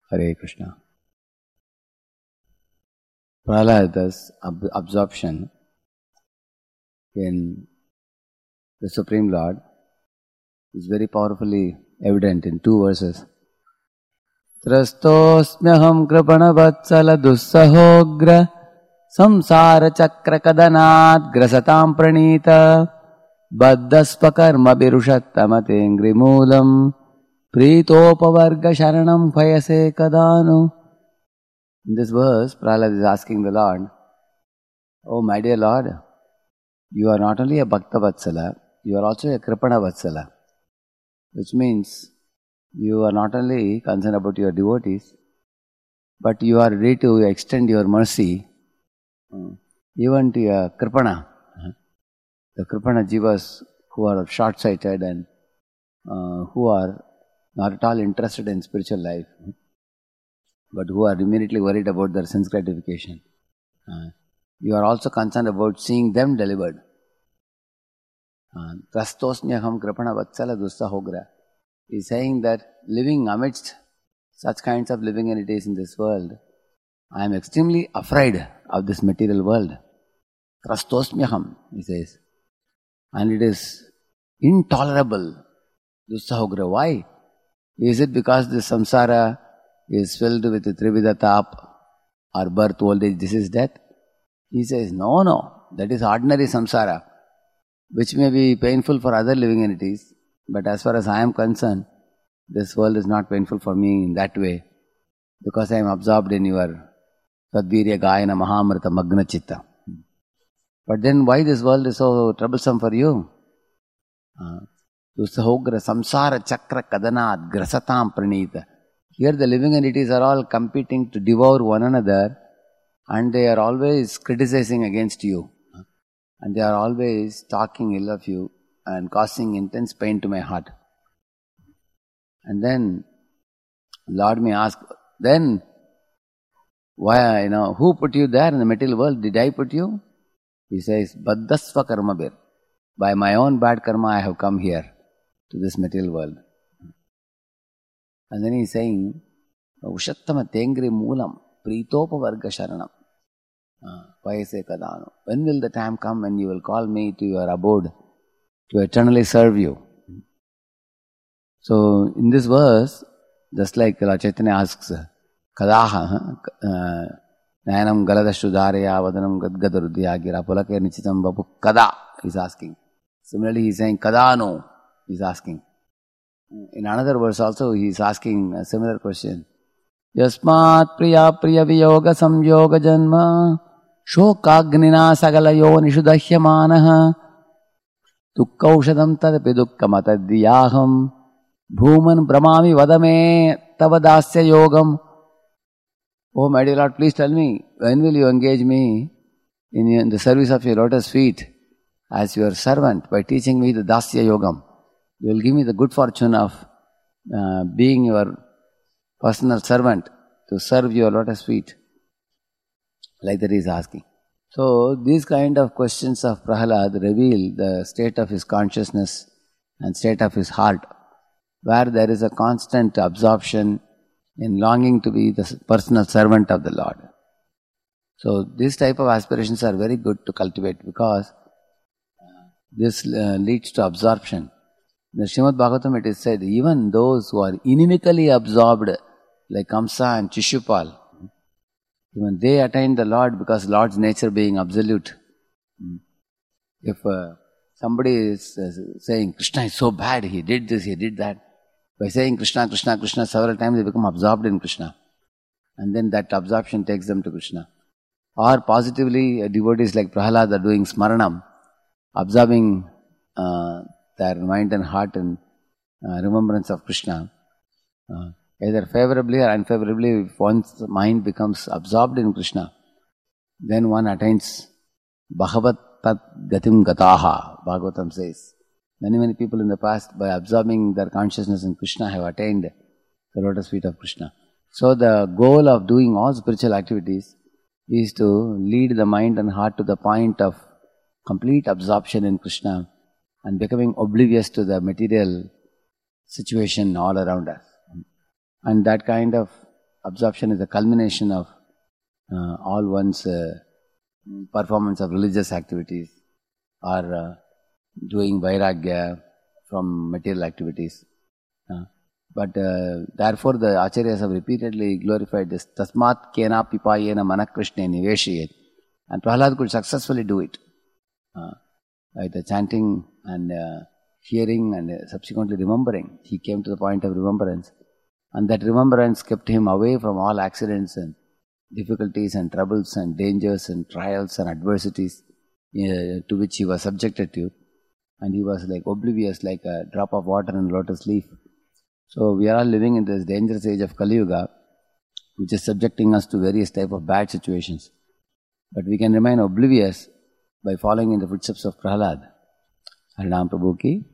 Hare Krishna. Prahlada's absorption in the Supreme Lord is very powerfully evident in two verses. Trastosmyaham kripanavattsala dussahogra samsara chakra kadanat grasatam pranita baddhaspakarma birushattamate moolam pritopavarga sharanam phayase kadanu. In this verse, Prahlad is asking the Lord, "Oh my dear Lord, you are not only a Bhakta Vatsala, you are also a Kripana Vatsala." Which means you are not only concerned about your devotees, but you are ready to extend your mercy even to your Kripana. The Kripana Jivas who are short-sighted and who are not at all interested in spiritual life, but who are immediately worried about their sense gratification. You are also concerned about seeing them delivered. Trastosmyaham kripana vatsala dussahogra is saying that living amidst such kinds of living entities in this world, I am extremely afraid of this material world. Trastosmyaham, he says. And it is intolerable. Dussahogra. Why? Is it because this samsara is filled with trividha tap or birth, old age, disease, death? He says, no, that is ordinary samsara, which may be painful for other living entities, but as far as I am concerned, this world is not painful for me in that way, because I am absorbed in your Tadvirya Gayana Mahamrita Magna Chitta. But then why this world is so troublesome for you? Dussahogra samsara chakra kadanat grasatam pranita. Here the living entities are all competing to devour one another, and they are always criticizing against you. And they are always talking ill of you and causing intense pain to my heart. And then Lord may ask, then why, who put you there in the material world? Did I put you? He says, Baddhasva karmabir. By my own bad karma I have come here to this material world. And then he is saying, Ushattama tengri moolam pritopa varga sharanam. Vayase kadanu. When will the time come when you will call me to your abode to eternally serve you? So in this verse, just like Lord Chaitanya asks, Kadaha Nayanam galadashu dharaya vadanam gadgadarudhya gira pulake nichitam babu kada, he is asking. Similarly he is saying kadano, he is asking. In another verse also he is asking a similar question. Yasmat priya viyoga samyoga janma shokagnina sagalayo nishudahyamanaha dukkaushadam tadapi dukkamatadviyaham bhuman brahmami vadame tavadasya yogam. Oh my dear Lord, please tell me, when will you engage me in the service of your lotus feet as your servant by teaching me the dasya yogam? You will give me the good fortune of being your personal servant to serve your lotus feet. Like that he is asking. So these kind of questions of Prahlad reveal the state of his consciousness and state of his heart, where there is a constant absorption in longing to be the personal servant of the Lord. So these type of aspirations are very good to cultivate, because this leads to absorption. In the Srimad Bhagavatam it is said, even those who are inimically absorbed, like Kamsa and Shishupal, even they attain the Lord, because Lord's nature being absolute. If somebody is saying, Krishna is so bad, he did this, he did that, by saying Krishna, Krishna, Krishna several times, they become absorbed in Krishna. And then that absorption takes them to Krishna. Or positively, devotees like Prahlad are doing smaranam, absorbing their mind and heart in remembrance of Krishna. Either favorably or unfavorably, if one's mind becomes absorbed in Krishna, then one attains Bhagavat Tat Gatim Gataha, Bhagavatam says. Many people in the past, by absorbing their consciousness in Krishna, have attained the lotus feet of Krishna. So the goal of doing all spiritual activities is to lead the mind and heart to the point of complete absorption in Krishna and becoming oblivious to the material situation all around us. And that kind of absorption is the culmination of all one's performance of religious activities or doing vairagya from material activities. But therefore the Acharyas have repeatedly glorified this. Tasmat kena pipayena manakrishne niveshayet. And Prahlad could successfully do it. By the chanting and hearing and subsequently remembering. He came to the point of remembrance. And that remembrance kept him away from all accidents and difficulties and troubles and dangers and trials and adversities to which he was subjected to. And he was like oblivious, like a drop of water in a lotus leaf. So we are all living in this dangerous age of Kali Yuga, which is subjecting us to various type of bad situations. But we can remain oblivious by following in the footsteps of Prahlad. Harinam Prabhu ki